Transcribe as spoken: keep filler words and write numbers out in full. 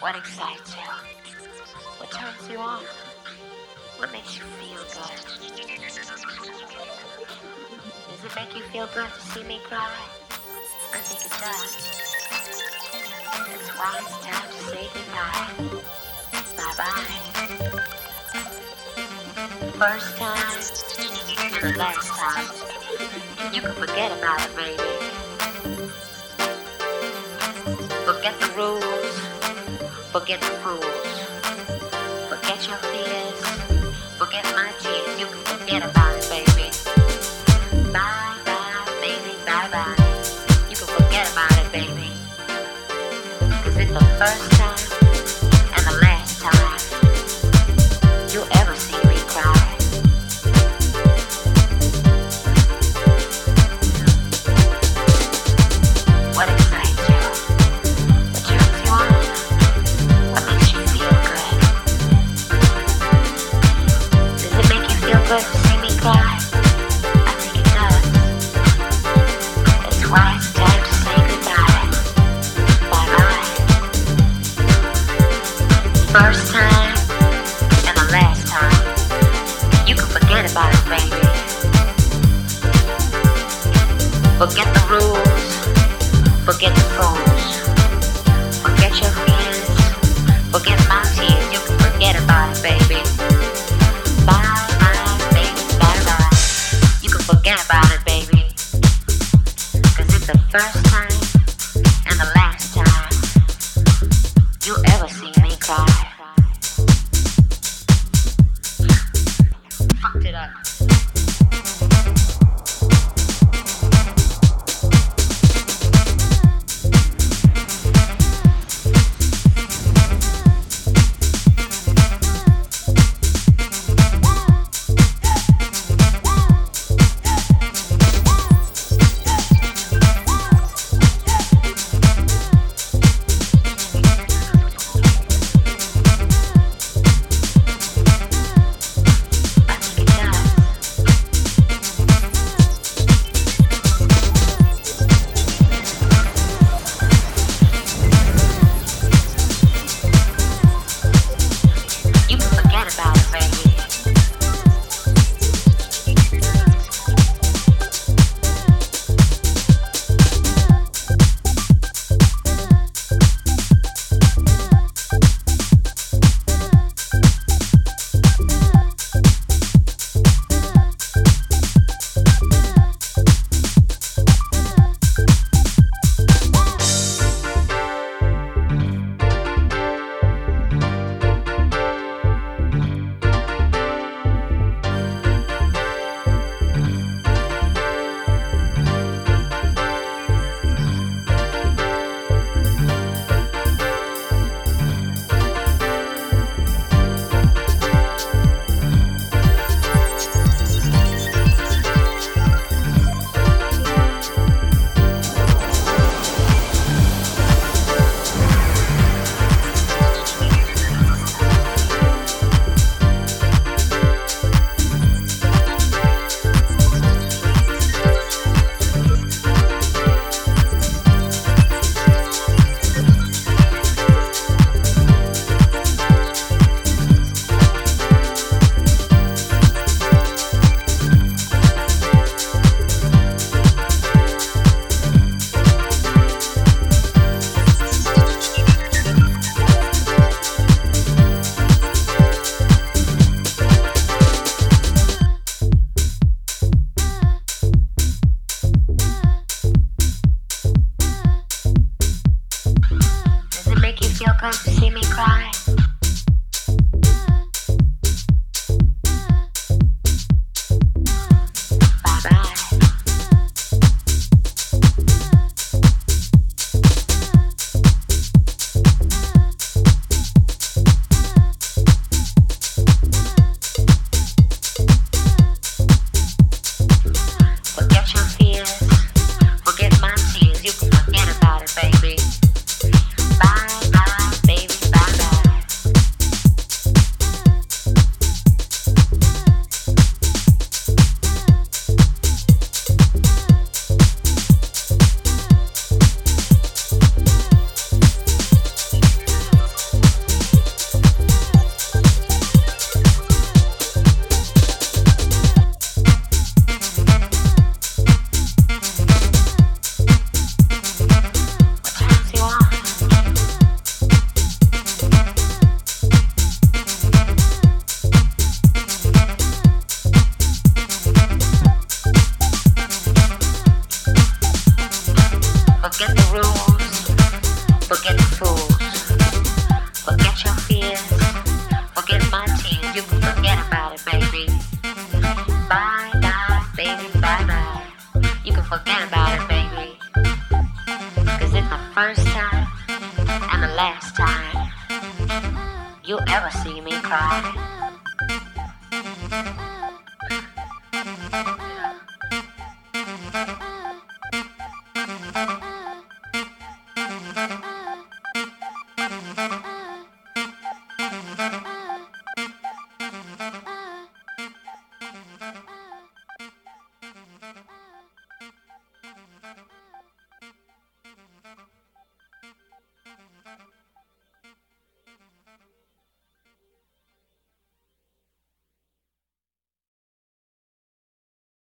What excites you? What turns you on? What makes you feel good? Does it make you feel good to see me cry? I think it does. That's why it's time to say goodnight. Bye-bye. First time and the last time. You can forget about it, baby. Forget the rules. Forget the fools. Forget your fears. Forget my tears. You can forget about it, baby. Bye, bye, baby, bye, bye. You can forget about it, baby. Cause it's the first time and the last time you'll ever see me cry. What excites you? What turns you on? What makes you feel good? Does it make you feel good to see me cry? I think it does. That's why it's time to say goodbye. Bye-bye. First time and the last time. You can forget about it, baby. Forget the rules. Forget the fools. Forget your fears. Forget my tears. You can forget about it, baby. Bye, bye, baby, bye, bye. You can forget about it, baby. Cause it's the first time and the last time you ever see me cry. Fucked it up. never see me cry.